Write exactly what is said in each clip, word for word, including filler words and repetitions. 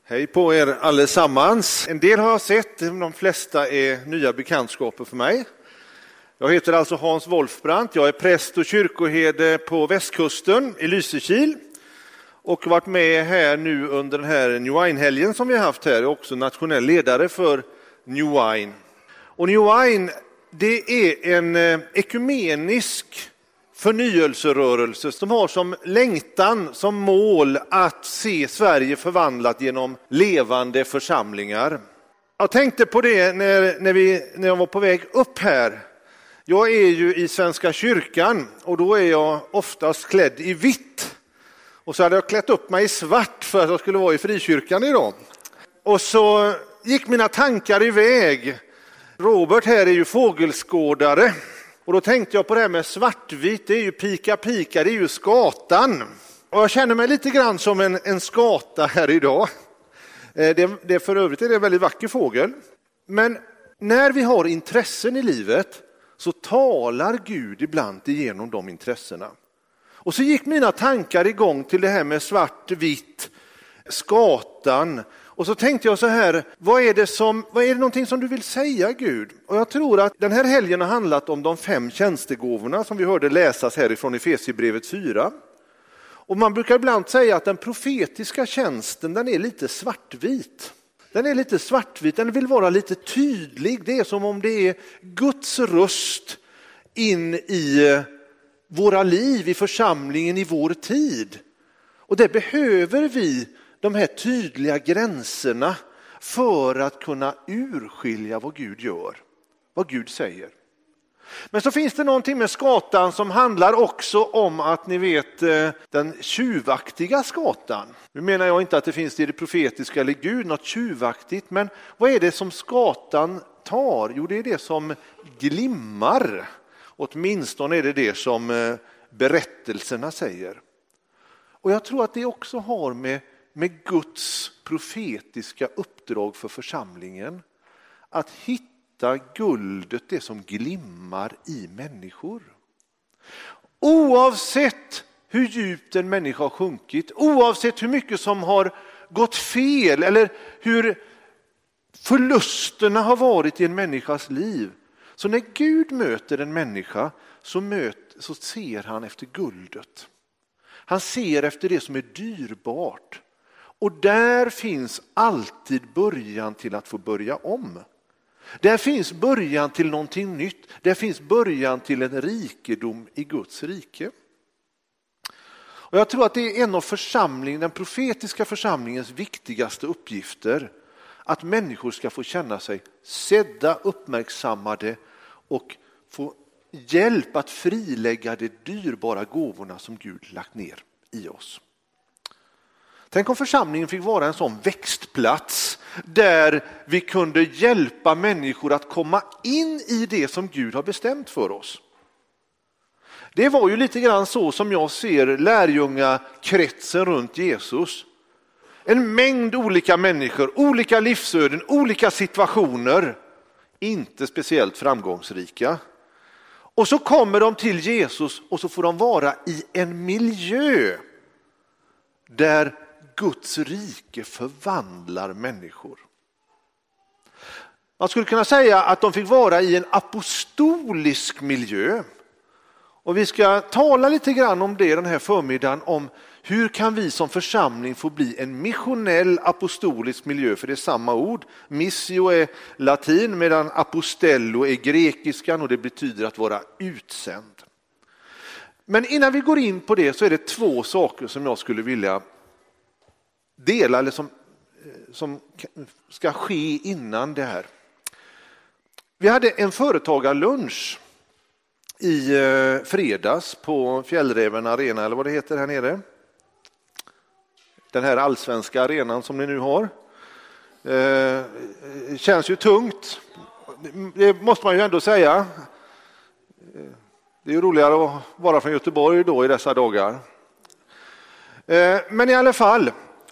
Hej på er allesammans. En del har jag sett, de flesta är nya bekantskaper för mig. Jag heter alltså Hans Wolfbrandt, jag är präst och kyrkoherde på västkusten i Lysekil. Och har varit med här nu under den här New Wine-helgen som vi har haft här. Jag är också nationell ledare för New Wine. Och New Wine, det är en ekumenisk förnyelserörelse som har som längtan, som mål att se Sverige förvandlat genom levande församlingar. Jag tänkte på det när, när, vi, när jag var på väg upp här. Jag är ju i Svenska kyrkan och då är jag oftast klädd i vitt. Och så hade jag klätt upp mig i svart för att jag skulle vara i frikyrkan idag. Och så gick mina tankar iväg. Robert här är ju fågelskådare. Och då tänkte jag på det här med svartvitt, det är ju pika pika, det är ju skatan. Och jag känner mig lite grann som en, en skata här idag. Det, det för övrigt är det en väldigt vacker fågel. Men när vi har intressen i livet så talar Gud ibland igenom de intressena. Och så gick mina tankar igång till det här med svartvitt, skatan. Och så tänkte jag så här, vad är det som, vad är det någonting som du vill säga Gud? Och jag tror att den här helgen har handlat om de fem tjänstegåvorna som vi hörde läsas härifrån Efesierbrevet fyra. Och man brukar ibland säga att den profetiska tjänsten, den är lite svartvit. Den är lite svartvit, den vill vara lite tydlig. Det är som om det är Guds röst in i våra liv, i församlingen, i vår tid. Och det behöver vi, de här tydliga gränserna, för att kunna urskilja vad Gud gör, vad Gud säger. Men så finns det någonting med skatan som handlar också om att ni vet den tjuvaktiga skatan. Nu menar jag inte att det finns i det profetiska eller Gud något tjuvaktigt, men vad är det som skatan tar? Jo, det är det som glimmar. Åtminstone är det det som berättelserna säger. Och jag tror att det också har med, med Guds profetiska uppdrag för församlingen att hitta guldet, det som glimmar i människor. Oavsett hur djupt en människa har sjunkit, oavsett hur mycket som har gått fel eller hur förlusterna har varit i en människas liv. Så när Gud möter en människa så, möt, så ser han efter guldet. Han ser efter det som är dyrbart. Och där finns alltid början till att få börja om. Där finns början till någonting nytt. Där finns början till en rikedom i Guds rike. Och jag tror att det är en av församlingen, den profetiska församlingens viktigaste uppgifter. Att människor ska få känna sig sedda, uppmärksammade och få hjälp att frilägga de dyrbara gåvorna som Gud lagt ner i oss. Tänk om församlingen fick vara en sån växtplats där vi kunde hjälpa människor att komma in i det som Gud har bestämt för oss. Det var ju lite grann så som jag ser lärjungakretsen runt Jesus. En mängd olika människor, olika livsöden, olika situationer, inte speciellt framgångsrika. Och så kommer de till Jesus och så får de vara i en miljö där Guds rike förvandlar människor. Man skulle kunna säga att de fick vara i en apostolisk miljö. Och vi ska tala lite grann om det den här förmiddagen, om hur kan vi som församling få bli en missionell apostolisk miljö, för det är samma ord. Missio är latin medan apostello är grekiskan och det betyder att vara utsänd. Men innan vi går in på det så är det två saker som jag skulle vilja dela eller som, som ska ske innan det här. Vi hade en företagarlunch i fredags på Fjällräven Arena, eller vad det heter här nere. Den här allsvenska arenan som ni nu har. Eh, känns ju tungt. Det måste man ju ändå säga. Det är ju roligare att vara från Göteborg då i dessa dagar. Eh, men i alla fall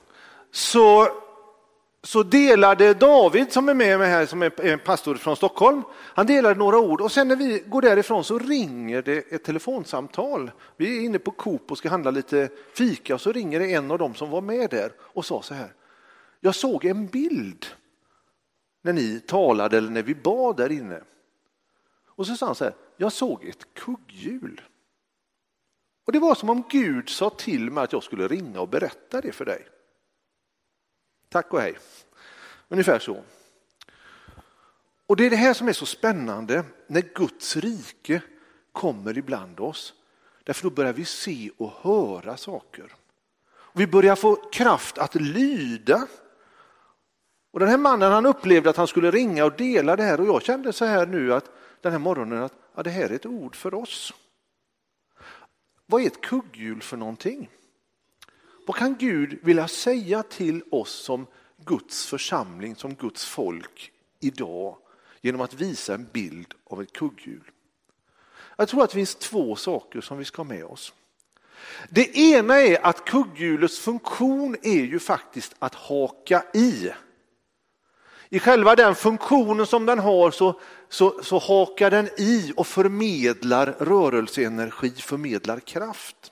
så så delade David, som är med mig här, som är en pastor från Stockholm, han delade några ord och sen när vi går därifrån så ringer det ett telefonsamtal. Vi är inne på Coop och ska handla lite fika och så ringer det en av dem som var med där och sa så här: jag såg en bild när ni talade eller när vi bad där inne. Och så sa han så här, jag såg ett kugghjul. Och det var som om Gud sa till mig att jag skulle ringa och berätta det för dig. Tack och hej. Ungefär så. Och det är det här som är så spännande när Guds rike kommer ibland oss. Därför då börjar vi se och höra saker. Och vi börjar få kraft att lyda. Och den här mannen, han upplevde att han skulle ringa och dela det här. Och jag kände så här nu att den här morgonen att ja, det här är ett ord för oss. Vad är ett kugghjul för någonting? Vad kan Gud vilja säga till oss som Guds församling, som Guds folk idag genom att visa en bild av ett kugghjul? Jag tror att det finns två saker som vi ska ha med oss. Det ena är att kugghjulets funktion är ju faktiskt att haka i. I själva den funktionen som den har så, så, så hakar den i och förmedlar rörelseenergi, förmedlar kraft.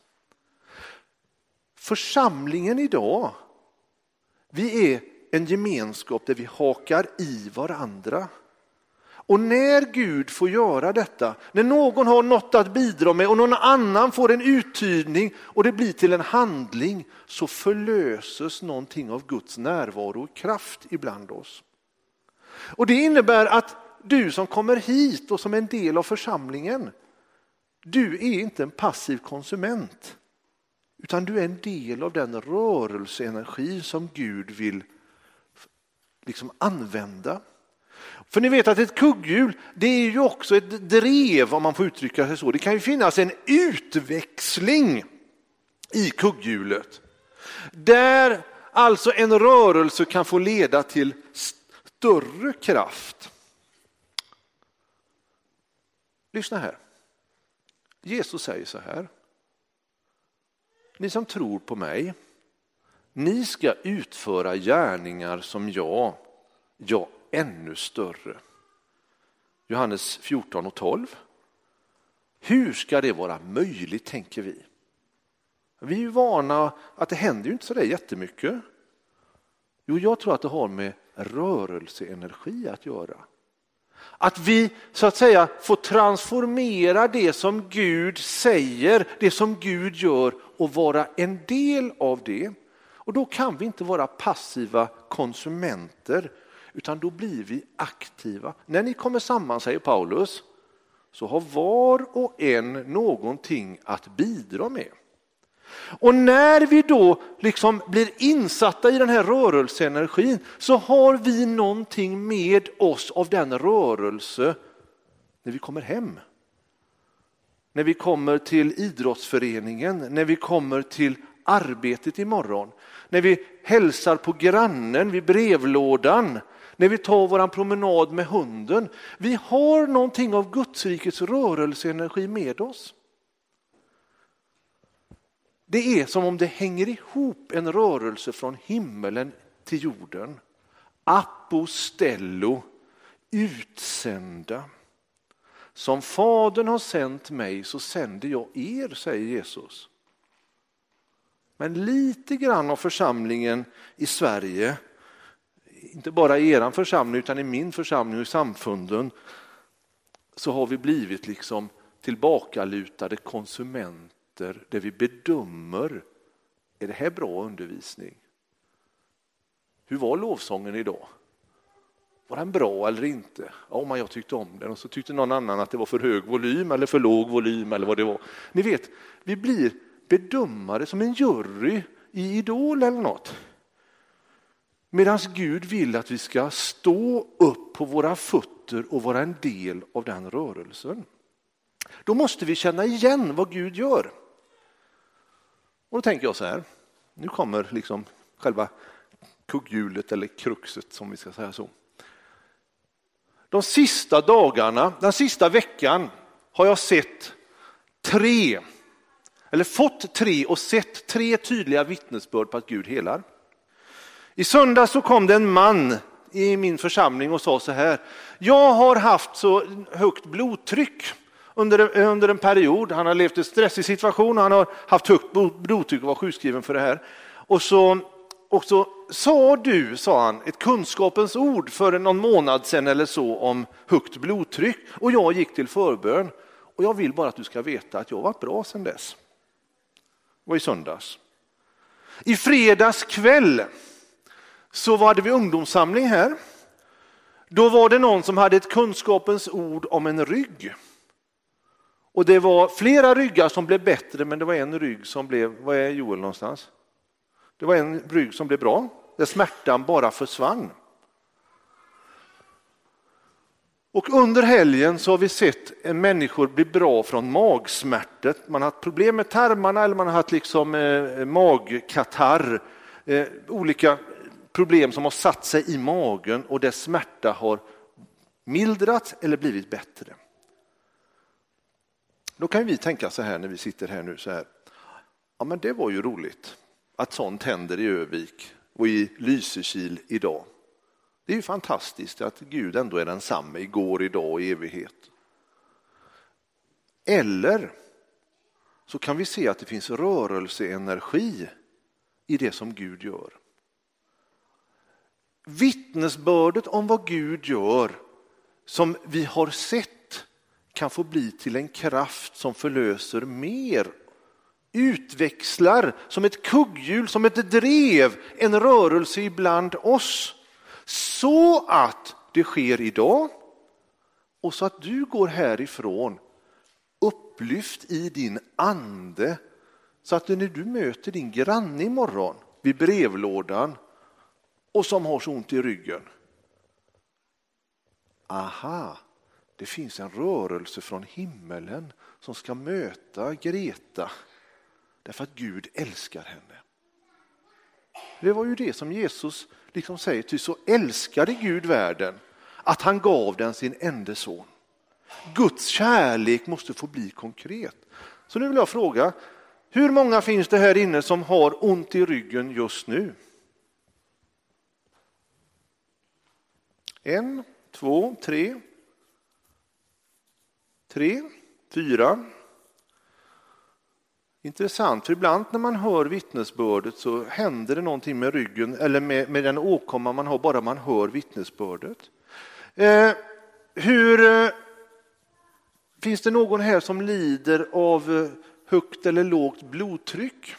Församlingen idag, vi är en gemenskap där vi hakar i varandra. Och när Gud får göra detta, när någon har något att bidra med och någon annan får en uttydning och det blir till en handling, så förlöses någonting av Guds närvaro och kraft ibland oss. Och det innebär att du som kommer hit och som är en del av församlingen, du är inte en passiv konsument, utan du är en del av den rörelseenergi som Gud vill liksom använda. För ni vet att ett kugghjul, det är ju också ett drev, om man får uttrycka sig så. Det kan ju finnas en utväxling i kugghjulet. Där alltså en rörelse kan få leda till större kraft. Lyssna här. Jesus säger så här. Ni som tror på mig, ni ska utföra gärningar som jag, ja, ännu större. Johannes fjorton och tolv. Hur ska det vara möjligt, tänker vi? Vi är ju vana att det händer ju inte så där jättemycket. Jo, jag tror att det har med rörelseenergi att göra. Att vi så att säga får transformera det som Gud säger, det som Gud gör och vara en del av det. Och då kan vi inte vara passiva konsumenter, utan då blir vi aktiva. När ni kommer samman, säger Paulus, så har var och en någonting att bidra med. Och när vi då liksom blir insatta i den här rörelseenergin, så har vi någonting med oss av den rörelse när vi kommer hem. När vi kommer till idrottsföreningen, när vi kommer till arbetet imorgon, när vi hälsar på grannen vid brevlådan, när vi tar våran promenad med hunden. Vi har någonting av Guds rikets rörelseenergi med oss. Det är som om det hänger ihop en rörelse från himmelen till jorden. Apostello, utsända. Som Fadern har sänt mig så sänder jag er, säger Jesus. Men lite grann av församlingen i Sverige, inte bara i eran församling utan i min församling och i samfunden, så har vi blivit liksom tillbakalutade konsumenter där vi bedömer, är det här bra undervisning? Hur var lovsången idag? Var den bra eller inte? Ja, men jag tyckte om den, och så tyckte någon annan att det var för hög volym eller för låg volym eller vad det var. Ni vet, vi blir bedömare som en jury i Idol eller något. Medan Gud vill att vi ska stå upp på våra fötter och vara en del av den rörelsen. Då måste vi känna igen vad Gud gör. Och då tänker jag så här, nu kommer liksom själva kugghjulet eller kruxet, som vi ska säga så. De sista dagarna, den sista veckan har jag sett tre, eller fått tre och sett tre tydliga vittnesbörd på att Gud helar. I söndag så kom det en man i min församling och sa så här: jag har haft så högt blodtryck under, under en period. Han har levt i en stressig situation och han har haft högt blodtryck och var sjukskriven för det här. Och så Och så sa du, sa han, ett kunskapens ord för någon månad sedan eller så om högt blodtryck. Och jag gick till förbön. Och jag vill bara att du ska veta att jag har varit bra sedan dess. Det var i söndags. I fredags kväll så var det vid ungdomssamling här. Då var det någon som hade ett kunskapens ord om en rygg. Och det var flera ryggar som blev bättre, men det var en rygg som blev, vad är Joel någonstans? Det var en rygg som blev bra, där smärtan bara försvann. Och under helgen så har vi sett en människor bli bra från magsmärtor. Man har haft problem med tarmarna eller man har haft liksom eh, magkatarr. Eh, olika problem som har satt sig i magen och där smärta har mildrats eller blivit bättre. Då kan vi tänka så här när vi sitter här nu så här. Ja, men det var ju roligt att sånt händer i Övik och i Lysekil idag. Det är ju fantastiskt att Gud ändå är densamma igår, idag och i evighet. Eller så kan vi se att det finns rörelseenergi i det som Gud gör. Vittnesbördet om vad Gud gör som vi har sett kan få bli till en kraft som förlöser mer. Utväxlar som ett kugghjul, som ett drev, en rörelse ibland oss. Så att det sker idag och så att du går härifrån upplyft i din ande. Så att när du möter din granne imorgon vid brevlådan och som har så ont i ryggen. Aha, det finns en rörelse från himmelen som ska möta Greta. Därför att Gud älskar henne. Det var ju det som Jesus liksom säger, ty så älskade Gud världen att han gav den sin enda son. Guds kärlek måste få bli konkret. Så nu vill jag fråga, hur många finns det här inne som har ont i ryggen just nu? En, två, tre, tre, fyra. Intressant, för ibland när man hör vittnesbördet så händer det någonting med ryggen eller med, med den åkomma man har bara man hör vittnesbördet. Eh, hur eh, finns det någon här som lider av eh, högt eller lågt blodtryck?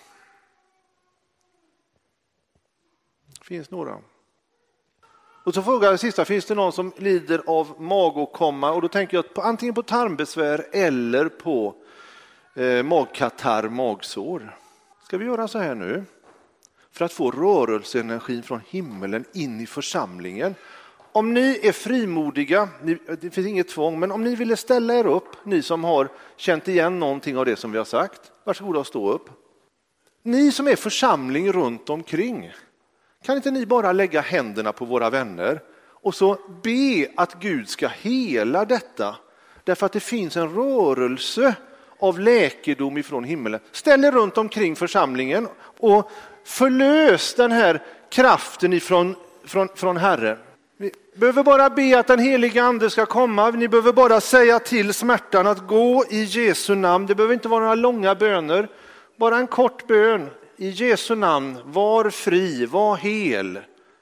Finns några. Och så frågar jag sista, finns det någon som lider av magåkomma? Och då tänker jag på, antingen på tarmbesvär eller på Eh, magkatarr, magsår. Ska vi göra så här nu? För att få rörelseenergin från himmelen in i församlingen. Om ni är frimodiga, ni, det finns inget tvång, men om ni ville ställa er upp, ni som har känt igen någonting av det som vi har sagt, varsågoda att stå upp. Ni som är församling runt omkring, kan inte ni bara lägga händerna på våra vänner och så be att Gud ska hela detta? Därför att det finns en rörelse av läkedom ifrån himmelen. Ställ er runt omkring församlingen och förlös den här kraften ifrån, från, från Herren. Vi behöver bara be att den heliga ande ska komma. Ni behöver bara säga till smärtan att gå i Jesu namn. Det behöver inte vara några långa böner. Bara en kort bön. I Jesu namn, var fri, var hel.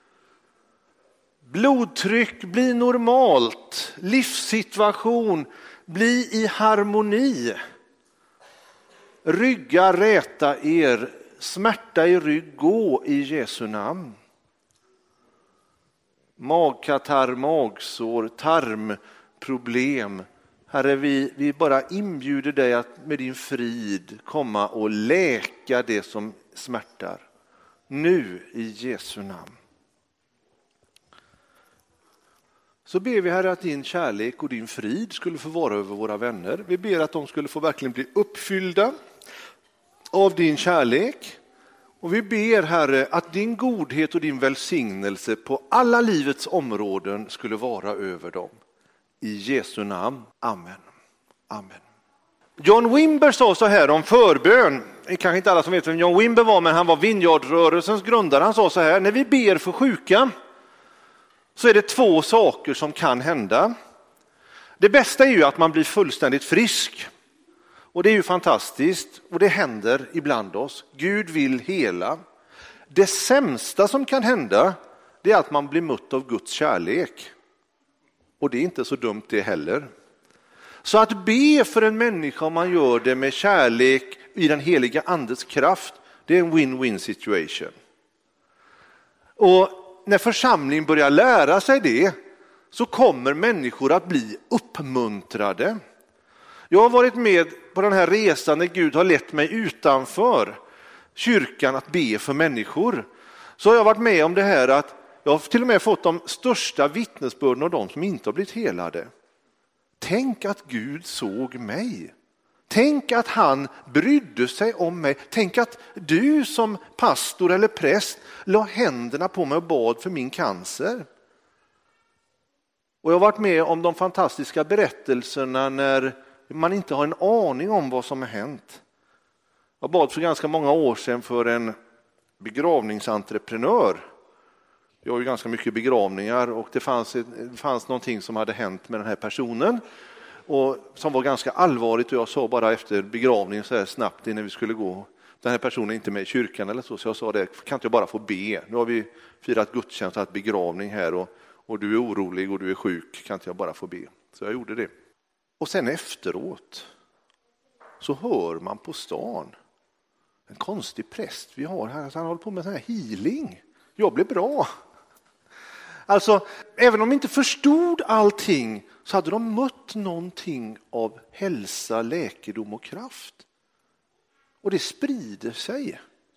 Blodtryck, bli normalt. Livssituation, bli i harmoni. Rygga, räta er, smärta i rygg, gå i Jesu namn. Magkatarr, magsår, tarmproblem. Herre, vi, vi bara inbjuder dig att med din frid komma och läka det som smärtar. Nu i Jesu namn. Så ber vi, Herre, att din kärlek och din frid skulle få vara över våra vänner. Vi ber att de skulle få verkligen bli uppfyllda av din kärlek. Och vi ber, Herre, att din godhet och din välsignelse på alla livets områden skulle vara över dem. I Jesu namn. Amen. Amen. John Wimber sa så här om förbön. Det är kanske inte alla som vet vem John Wimber var, men han var Vineyard-rörelsens grundare. Han sa så här: när vi ber för sjuka så är det två saker som kan hända. Det bästa är ju att man blir fullständigt frisk. Och det är ju fantastiskt och det händer ibland oss. Gud vill hela. Det sämsta som kan hända, det är att man blir mött av Guds kärlek. Och det är inte så dumt det heller. Så att be för en människa, om man gör det med kärlek i den heliga andes kraft, det är en win-win situation. Och när församlingen börjar lära sig det, så kommer människor att bli uppmuntrade. Jag har varit med på den här resan när Gud har lett mig utanför kyrkan att be för människor. Så har jag varit med om det här att jag har till och med fått de största vittnesbörden av de som inte har blivit helade. Tänk att Gud såg mig. Tänk att han brydde sig om mig. Tänk att du som pastor eller präst la händerna på mig och bad för min cancer. Och jag har varit med om de fantastiska berättelserna när man inte har en aning om vad som har hänt. Jag bad för ganska många år sedan för en begravningsentreprenör. Jag har ju ganska mycket begravningar och det fanns, det fanns någonting som hade hänt med den här personen och som var ganska allvarligt, och jag sa bara efter begravningen så här snabbt innan vi skulle gå, den här personen är inte med i kyrkan eller så, så jag sa det, kan inte jag bara få be? Nu har vi firat gudstjänst och haft begravning här och, och du är orolig och du är sjuk, kan inte jag bara få be? Så jag gjorde det. Och sen efteråt så hör man på stan en konstig präst vi har här, så han håller på med sån här healing. Jag blev bra. Alltså, även om de inte förstod allting så hade de mött någonting av hälsa, läkedom och kraft. Och det sprider sig.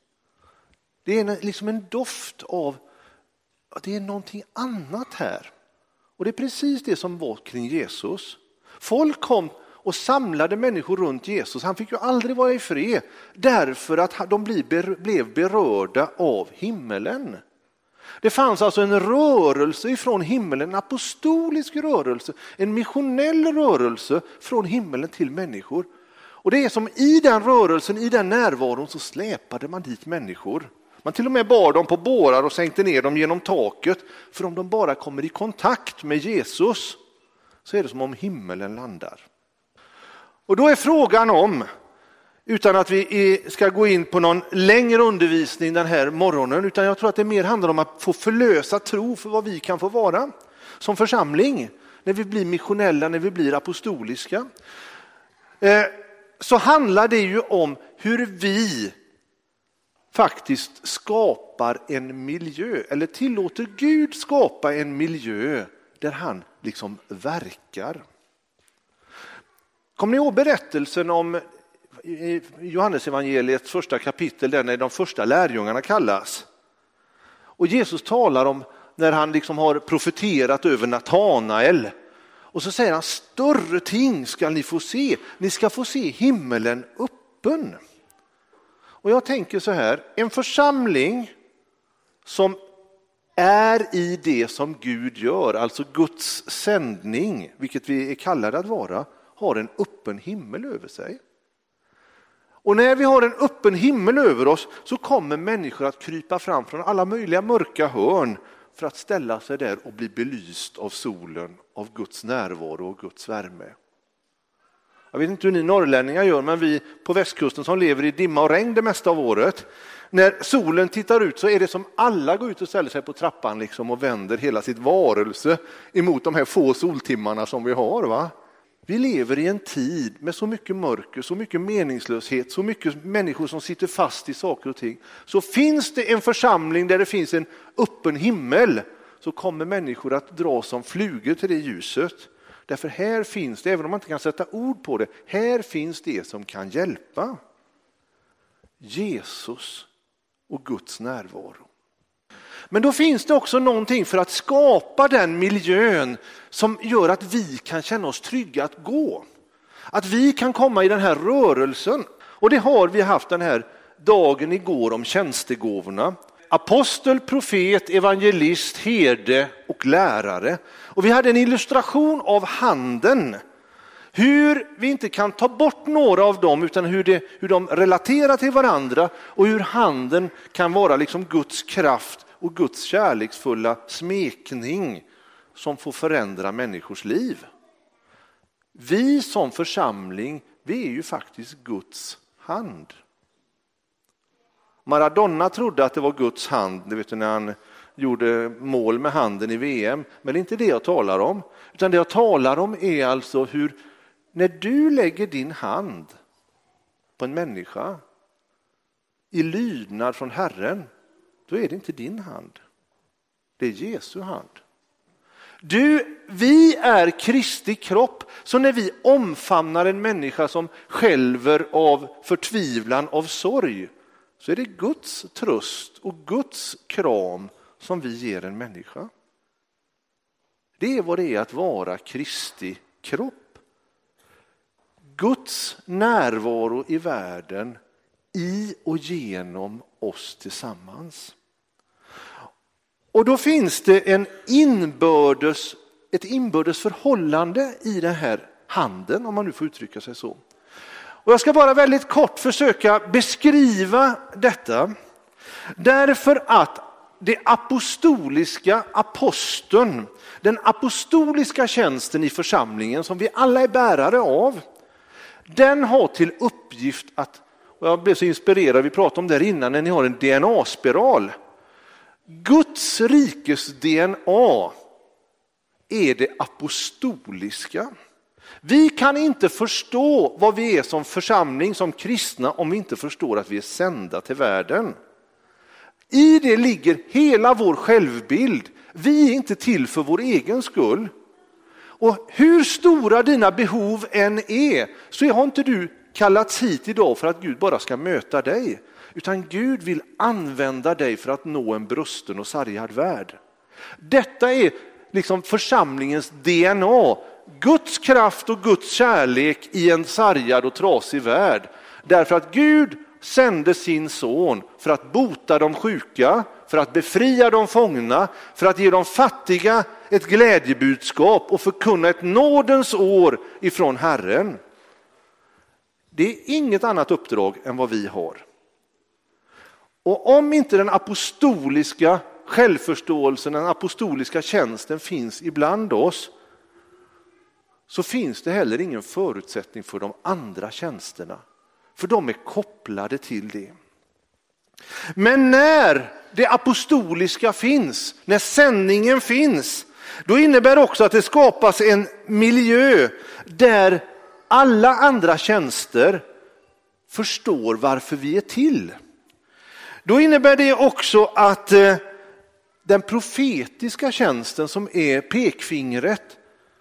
Det är liksom en doft av att det är någonting annat här. Och det är precis det som var kring Jesus. Folk kom och samlade människor runt Jesus. Han fick ju aldrig vara i fred därför att de blev berörda av himmelen. Det fanns alltså en rörelse ifrån himmelen, en apostolisk rörelse, en missionell rörelse från himmelen till människor. Och det är som i den rörelsen, i den närvaron så släpade man dit människor. Man till och med bar dem på bårar och sänkte ner dem genom taket. För om de bara kommer i kontakt med Jesus så är det som om himmelen landar. Och då är frågan om, utan att vi ska gå in på någon längre undervisning den här morgonen, utan jag tror att det mer handlar om att få förlösa tro för vad vi kan få vara som församling när vi blir missionella, när vi blir apostoliska. Så handlar det ju om hur vi faktiskt skapar en miljö, eller tillåter Gud skapa en miljö där han liksom verkar. Kommer ni ihåg berättelsen om i Johannes evangeliets första kapitel, där när de första lärjungarna kallas? Och Jesus talar om när han liksom har profeterat över Natanael. Och så säger han, större ting ska ni få se. Ni ska få se himmelen öppen. Och jag tänker så här, en församling som är i det som Gud gör, alltså Guds sändning, vilket vi är kallade att vara, har en öppen himmel över sig. Och när vi har en öppen himmel över oss så kommer människor att krypa fram från alla möjliga mörka hörn för att ställa sig där och bli belyst av solen, av Guds närvaro och Guds värme. Jag vet inte hur ni norrlänningar gör, men vi på västkusten som lever i dimma och regn det mesta av året, när solen tittar ut så är det som alla går ut och ställer sig på trappan liksom och vänder hela sitt varelse emot de här få soltimmarna som vi har, va? Vi lever i en tid med så mycket mörker, så mycket meningslöshet, så mycket människor som sitter fast i saker och ting. Så finns det en församling där det finns en öppen himmel, så kommer människor att dra som flugor till det ljuset. Därför här finns det, även om man inte kan sätta ord på det, här finns det som kan hjälpa. Jesus och Guds närvaro. Men då finns det också någonting för att skapa den miljön som gör att vi kan känna oss trygga att gå. Att vi kan komma i den här rörelsen. Och det har vi haft den här dagen igår om tjänstegåvorna. Apostel, profet, evangelist, herde och lärare. Och vi hade en illustration av handen. Hur vi inte kan ta bort några av dem, utan hur, det, hur de relaterar till varandra. Och hur handen kan vara liksom Guds kraft och Guds kärleksfulla smekning som får förändra människors liv. Vi som församling, vi är ju faktiskt Guds hand. Maradona trodde att det var Guds hand, det vet du, när han gjorde mål med handen i V M. Men det är inte det jag talar om. Utan det jag talar om är alltså hur, när du lägger din hand på en människa i lydnad från Herren, då är det inte din hand. Det är Jesu hand. Du, vi är Kristi kropp, så när vi omfamnar en människa som skälver av förtvivlan, av sorg, så är det Guds tröst och Guds kram som vi ger en människa. Det är vad det är att vara Kristi kropp. Guds närvaro i världen, i och genom oss tillsammans. Och då finns det en inbördes, ett inbördes förhållande i den här handen, om man nu får uttrycka sig så. Och jag ska bara väldigt kort försöka beskriva detta. Därför att det apostoliska aposteln, den apostoliska tjänsten i församlingen som vi alla är bärare av, den har till uppgift att, och jag blev så inspirerad, vi pratade om det här innan, när ni har en D N A-spiral. Guds rikes D N A är det apostoliska. Vi kan inte förstå vad vi är som församling, som kristna, om vi inte förstår att vi är sända till världen. I det ligger hela vår självbild. Vi är inte till för vår egen skull. Och hur stora dina behov än är, så har inte du kallats hit idag för att Gud bara ska möta dig. Utan Gud vill använda dig för att nå en brusten och sargad värld. Detta är liksom församlingens D N A. Guds kraft och Guds kärlek i en sargad och trasig värld. Därför att Gud sände sin son för att bota de sjuka, för att befria de fångna, för att ge de fattiga ett glädjebudskap och förkunna ett nådens år ifrån Herren. Det är inget annat uppdrag än vad vi har. Och om inte den apostoliska självförståelsen, den apostoliska tjänsten finns ibland oss, så finns det heller ingen förutsättning för de andra tjänsterna. För de är kopplade till det. Men när det apostoliska finns, när sändningen finns, då innebär också att det skapas en miljö där alla andra tjänster förstår varför vi är till. Då innebär det också att eh, den profetiska tjänsten som är pekfingret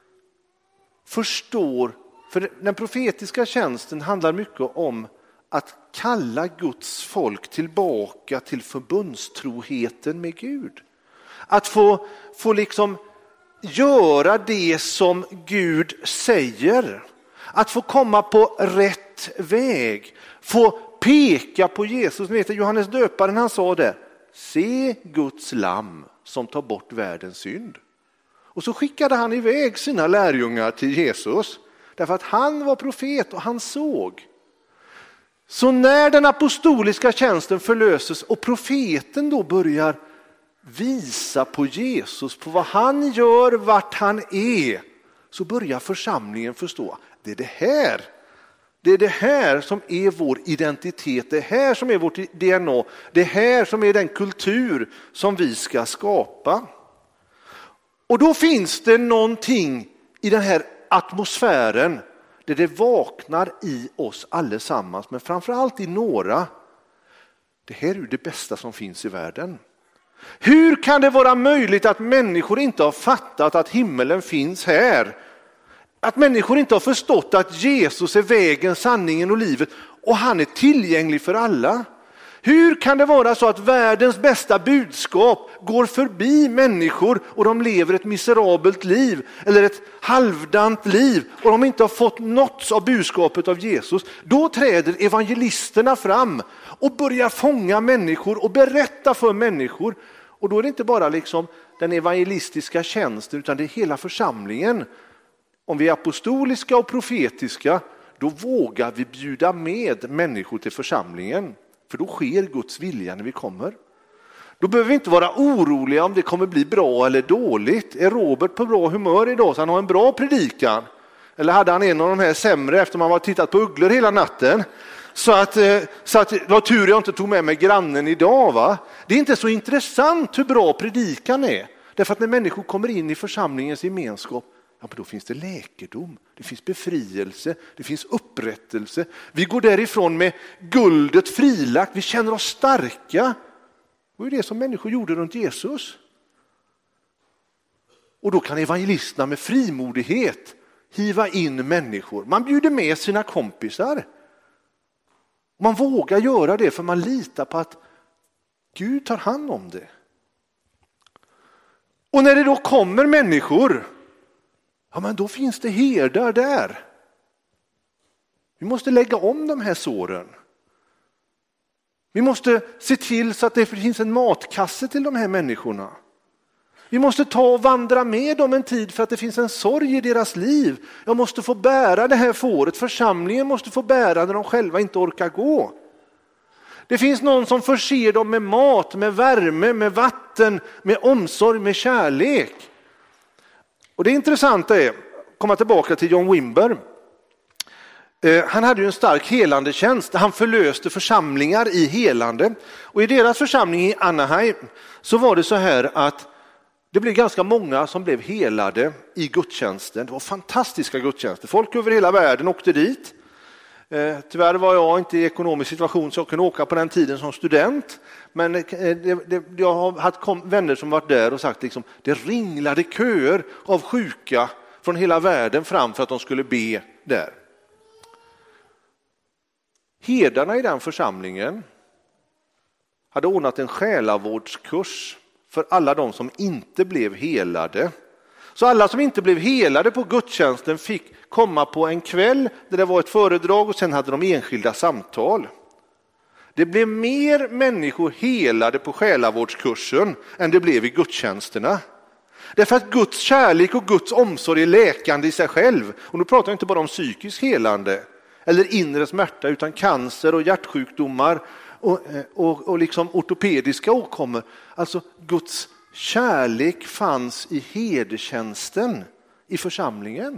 förstår, för den profetiska tjänsten handlar mycket om att kalla Guds folk tillbaka till förbundstroheten med Gud. Att få, få liksom göra det som Gud säger. Att få komma på rätt väg. Få peka på Jesus. Ni vet, Johannes döparen, han sa det. Se Guds lamm som tar bort världens synd. Och så skickade han iväg sina lärjungar till Jesus. Därför att han var profet och han såg. Så när den apostoliska tjänsten förlöses och profeten då börjar visa på Jesus, på vad han gör, vart han är, så börjar församlingen förstå. Det är det här. Det är det här som är vår identitet. Det är här som är vårt D N A. Det är här som är den kultur som vi ska skapa. Och då finns det någonting i den här atmosfären där det vaknar i oss allesammans, men framförallt i några. Det här är det bästa som finns i världen. Hur kan det vara möjligt att människor inte har fattat att himmelen finns här? Att människor inte har förstått att Jesus är vägen, sanningen och livet och han är tillgänglig för alla? Hur kan det vara så att världens bästa budskap går förbi människor och de lever ett miserabelt liv eller ett halvdant liv och de inte har fått något av budskapet av Jesus? Då träder evangelisterna fram och börjar fånga människor och berätta för människor. Och då är det inte bara liksom den evangelistiska tjänsten utan det är hela församlingen. Om vi är apostoliska och profetiska, då vågar vi bjuda med människor till församlingen. För då sker Guds vilja när vi kommer. Då behöver vi inte vara oroliga om det kommer bli bra eller dåligt. Är Robert på bra humör idag så han har en bra predikan? Eller hade han en av de här sämre efter man var tittat på ugglor hela natten? Så att, så att det var tur jag inte tog med mig grannen idag. Va? Det är inte så intressant hur bra predikan är. Därför att när människor kommer in i församlingens gemenskap, ja, men då finns det läkedom, det finns befrielse, det finns upprättelse. Vi går därifrån med guldet frilagt, vi känner oss starka. Det var ju det som människor gjorde runt Jesus. Och då kan evangelisterna med frimodighet hiva in människor. Man bjuder med sina kompisar. Man vågar göra det för man litar på att Gud tar hand om det. Och när det då kommer människor, ja, men då finns det herdar där. Vi måste lägga om de här såren. Vi måste se till så att det finns en matkasse till de här människorna. Vi måste ta och vandra med dem en tid för att det finns en sorg i deras liv. Jag måste få bära det här fåret. Församlingen måste få bära när de själva inte orkar gå. Det finns någon som förser dem med mat, med värme, med vatten, med omsorg, med kärlek. Och det intressanta är, komma tillbaka till John Wimber. Han hade ju en stark helande tjänst. Han förlöste församlingar i helande. Och i deras församling i Anaheim så var det så här att det blev ganska många som blev helade i gudstjänsten. Det var fantastiska gudstjänster. Folk över hela världen åkte dit. Tyvärr var jag inte i ekonomisk situation så jag kunde åka på den tiden som student. Men det, det, jag har haft vänner som varit där och sagt liksom, det ringlade köer av sjuka från hela världen fram för att de skulle be där. Herdarna i den församlingen hade ordnat en själavårdskurs för alla de som inte blev helade. Så alla som inte blev helade på gudstjänsten fick komma på en kväll där det var ett föredrag och sen hade de enskilda samtal. Det blev mer människor helade på själavårdskursen än det blev i gudstjänsterna. Därför att Guds kärlek och Guds omsorg är läkande i sig själv. Och nu pratar jag inte bara om psykisk helande eller inre smärta utan cancer och hjärtsjukdomar och, och, och liksom ortopediska åkommor. Alltså Guds kärlek fanns i herdetjänsten i församlingen.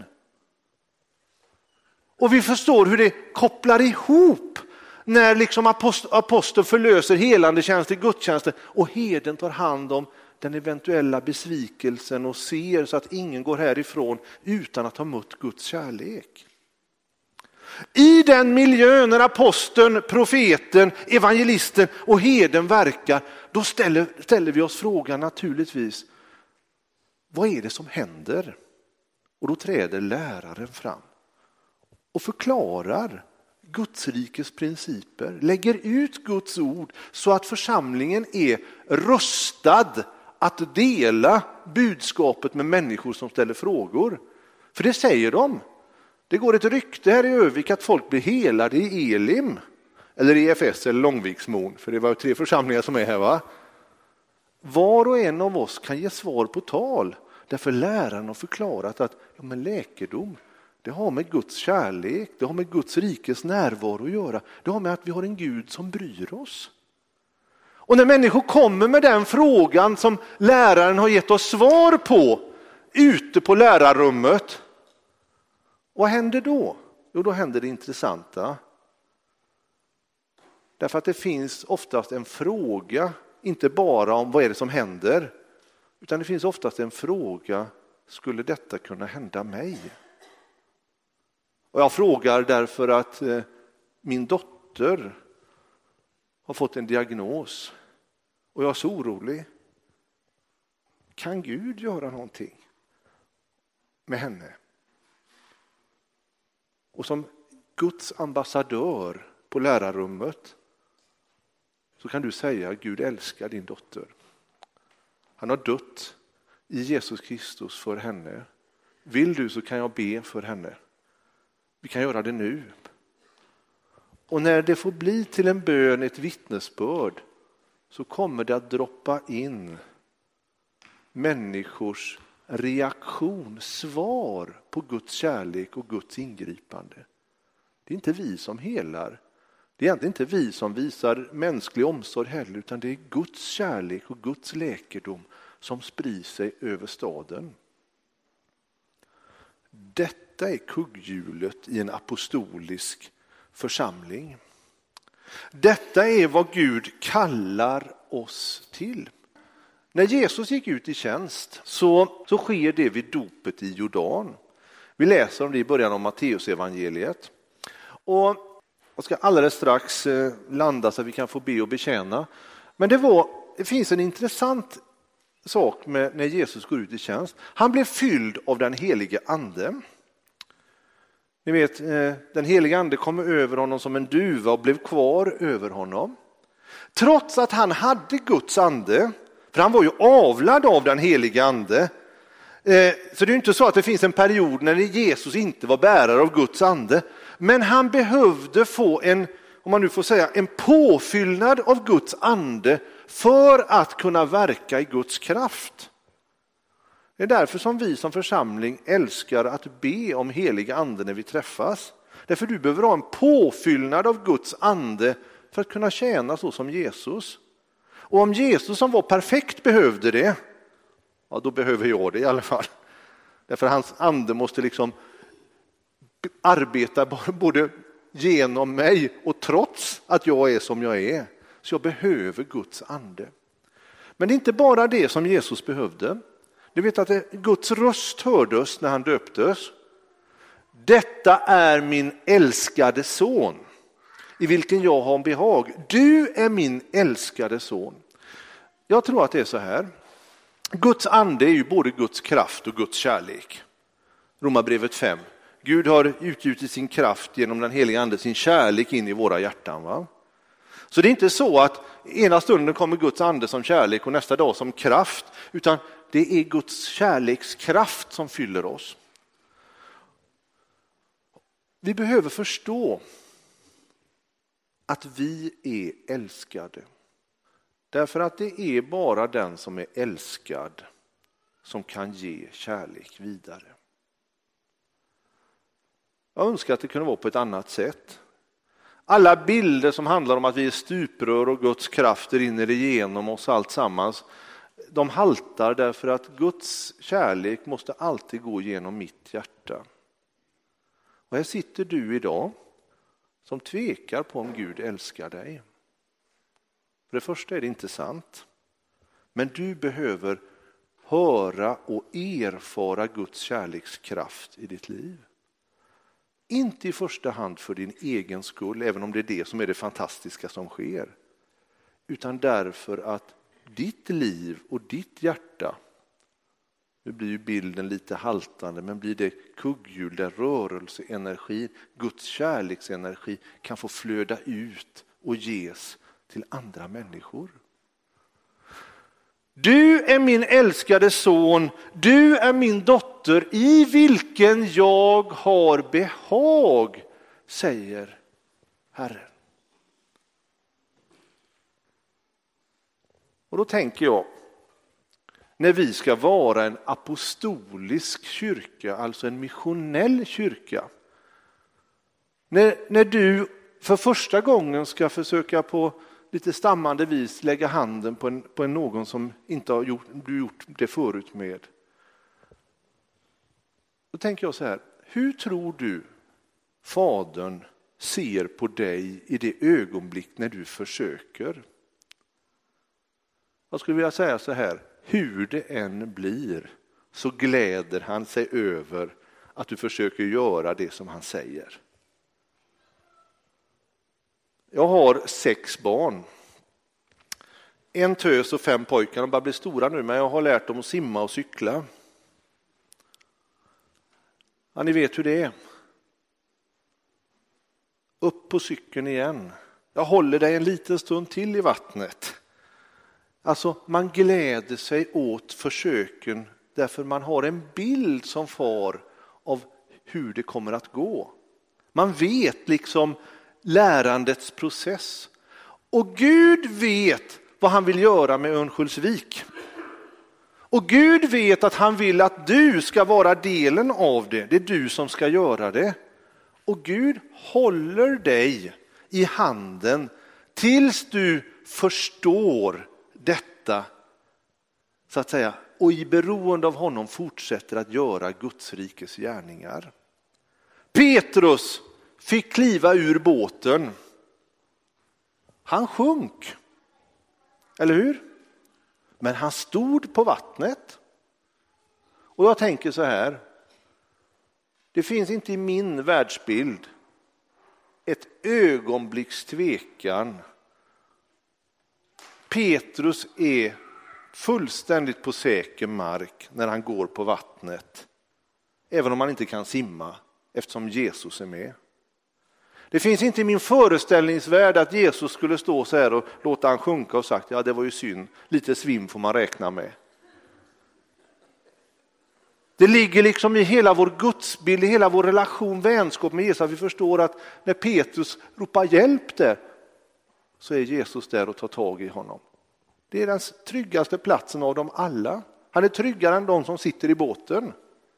Och vi förstår hur det kopplar ihop när liksom apostel, apostel förlöser helande tjänst i gudstjänsten och herden tar hand om den eventuella besvikelsen och ser så att ingen går härifrån utan att ha mött Guds kärlek. I den miljön när aposteln, profeten, evangelisten och herden verkar, då ställer, ställer vi oss frågan naturligtvis, vad är det som händer? Och då träder läraren fram och förklarar Guds rikes principer, lägger ut Guds ord så att församlingen är rustad att dela budskapet med människor som ställer frågor. För det säger de. Det går ett rykte här i Övik att folk blir helade i Elim eller E F S eller Långviksmon, för det var tre församlingar som är här, va? Var och en av oss kan ge svar på tal, därför läraren har förklarat att ja, men läkedom, det har med Guds kärlek, det har med Guds rikes närvaro att göra. Det har med att vi har en Gud som bryr oss. Och när människor kommer med den frågan som läraren har gett oss svar på ute på lärarrummet, vad händer då? Jo, då händer det intressanta. Därför att det finns oftast en fråga, inte bara om vad är det som händer, utan det finns oftast en fråga, skulle detta kunna hända mig? Och jag frågar därför att eh, min dotter har fått en diagnos och jag är så orolig. Kan Gud göra någonting med henne? Och som Guds ambassadör på lärarrummet så kan du säga att Gud älskar din dotter. Han har dött i Jesus Kristus för henne. Vill du så kan jag be för henne. Vi kan göra det nu. Och när det får bli till en bön, ett vittnesbörd, så kommer det att droppa in människors reaktion, svar på Guds kärlek och Guds ingripande. Det är inte vi som helar. Det är egentligen inte vi som visar mänsklig omsorg heller, utan det är Guds kärlek och Guds läkedom som sprider sig över staden. Detta är kugghjulet i en apostolisk församling. Detta är vad Gud kallar oss till. När Jesus gick ut i tjänst så, så sker det vid dopet i Jordan. Vi läser om det i början av Matteus evangeliet. Och jag ska alldeles strax landa så att vi kan få be och betjäna. Men det, var, det finns en intressant sak med när Jesus går ut i tjänst. Han blev fylld av den helige ande. Ni vet, den helige ande kom över honom som en duva och blev kvar över honom. Trots att han hade Guds ande, för han var ju avlad av den helige ande. Så det är inte så att det finns en period när Jesus inte var bärare av Guds ande. Men han behövde få en, om man nu får säga, en påfyllnad av Guds ande för att kunna verka i Guds kraft. Det är därför som vi som församling älskar att be om heliga ande när vi träffas. Därför du behöver ha en påfyllnad av Guds ande för att kunna tjäna så som Jesus. Och om Jesus som var perfekt behövde det, ja då behöver jag det i alla fall. Därför hans ande måste liksom arbeta både genom mig och trots att jag är som jag är. Så jag behöver Guds ande. Men det är inte bara det som Jesus behövde. Du vet att det, Guds röst hördes när han döptes. Detta är min älskade son, i vilken jag har behag. Du är min älskade son. Jag tror att det är så här. Guds ande är ju både Guds kraft och Guds kärlek. Romarbrevet fem. Gud har utgjutit sin kraft genom den heliga ande, sin kärlek in i våra hjärtan. Va? Så det är inte så att ena stunden kommer Guds ande som kärlek och nästa dag som kraft, utan det är Guds kärlekskraft som fyller oss. Vi behöver förstå att vi är älskade. Därför att det är bara den som är älskad som kan ge kärlek vidare. Jag önskar att det kunde vara på ett annat sätt. Alla bilder som handlar om att vi är stuprör och Guds krafter rinner igenom oss allt sammans, de haltar därför att Guds kärlek måste alltid gå genom mitt hjärta. Och här sitter du idag som tvekar på om Gud älskar dig. För det första är det inte sant. Men du behöver höra och erfara Guds kärlekskraft i ditt liv. Inte i första hand för din egen skull, även om det är det som är det fantastiska som sker. Utan därför att ditt liv och ditt hjärta, nu blir ju bilden lite haltande, men blir det kugghjul där rörelseenergi, Guds kärleksenergi kan få flöda ut och ges till andra människor. Du är min älskade son, du är min dotter i vilken jag har behag, säger Herren. Och då tänker jag, när vi ska vara en apostolisk kyrka, alltså en missionell kyrka, när, när du för första gången ska försöka på lite stammande vis lägga handen på, en, på en någon som inte har gjort, du gjort det förut med. Då tänker jag så här, hur tror du Fadern ser på dig i det ögonblick när du försöker? Jag skulle vilja säga så här, hur det än blir så gläder han sig över att du försöker göra det som han säger. Jag har sex barn. En tös och fem pojkar. De bara blir stora nu, men jag har lärt dem att simma och cykla. Ja, ni vet hur det är. Upp på cykeln igen. Jag håller dig en liten stund till i vattnet. Alltså, man gläder sig åt försöken därför man har en bild som far av hur det kommer att gå. Man vet liksom lärandets process. Och Gud vet vad han vill göra med Örnsköldsvik. Och Gud vet att han vill att du ska vara delen av det. Det är du som ska göra det. Och Gud håller dig i handen tills du förstår detta, så att säga, och i beroende av honom fortsätter att göra Guds rikes gärningar. Petrus fick kliva ur båten. Han sjönk. Eller hur? Men han stod på vattnet. Och jag tänker så här. Det finns inte i min världsbild ett ögonblicks tvekan. Petrus är fullständigt på säker mark när han går på vattnet. Även om han inte kan simma eftersom Jesus är med. Det finns inte i min föreställningsvärld att Jesus skulle stå så här och låta han sjunka och sagt, ja det var ju synd, lite svim får man räkna med. Det ligger liksom i hela vår gudsbild, i hela vår relation, vänskap med Jesus, att vi förstår att när Petrus ropar hjälp där, så är Jesus där och tar tag i honom. Det är den tryggaste platsen av dem alla. Han är tryggare än de som sitter i båten.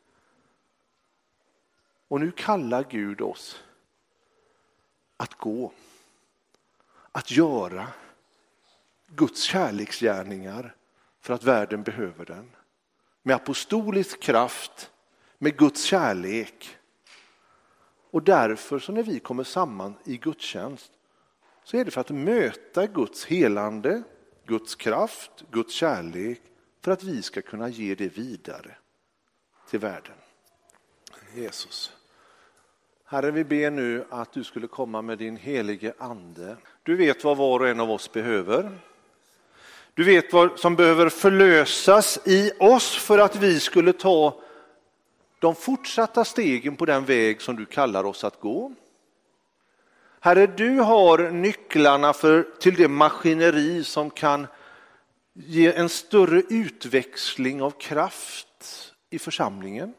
Och nu kallar Gud oss att gå, att göra Guds kärleksgärningar för att världen behöver den. Med apostolisk kraft, med Guds kärlek. Och därför så när vi kommer samman i gudstjänst så är det för att möta Guds helande, Guds kraft, Guds kärlek för att vi ska kunna ge det vidare till världen. Jesus. Herre, vi ber nu att du skulle komma med din helige ande. Du vet vad var och en av oss behöver. Du vet vad som behöver förlösas i oss för att vi skulle ta de fortsatta stegen på den väg som du kallar oss att gå. Herre, du har nycklarna för, till det maskineri som kan ge en större utväxling av kraft i församlingen.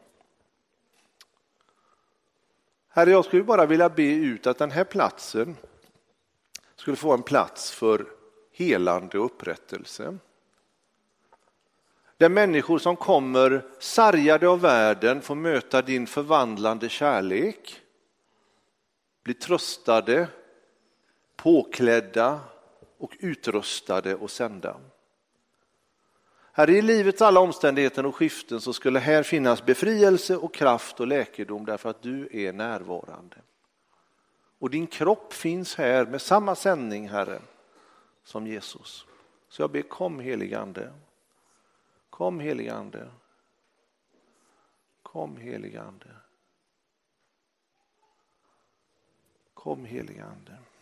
Herre, jag skulle bara vilja be ut att den här platsen skulle få en plats för helande och upprättelse. Där människor som kommer sargade av världen får möta din förvandlande kärlek. Bli tröstade, påklädda och utrustade och sända. Här i livets alla omständigheter och skiften så skulle här finnas befrielse och kraft och läkedom därför att du är närvarande. Och din kropp finns här med samma sändning, Herre, som Jesus. Så jag ber, kom helige Ande. Kom helige Ande. Kom helige Ande. Kom helige Ande.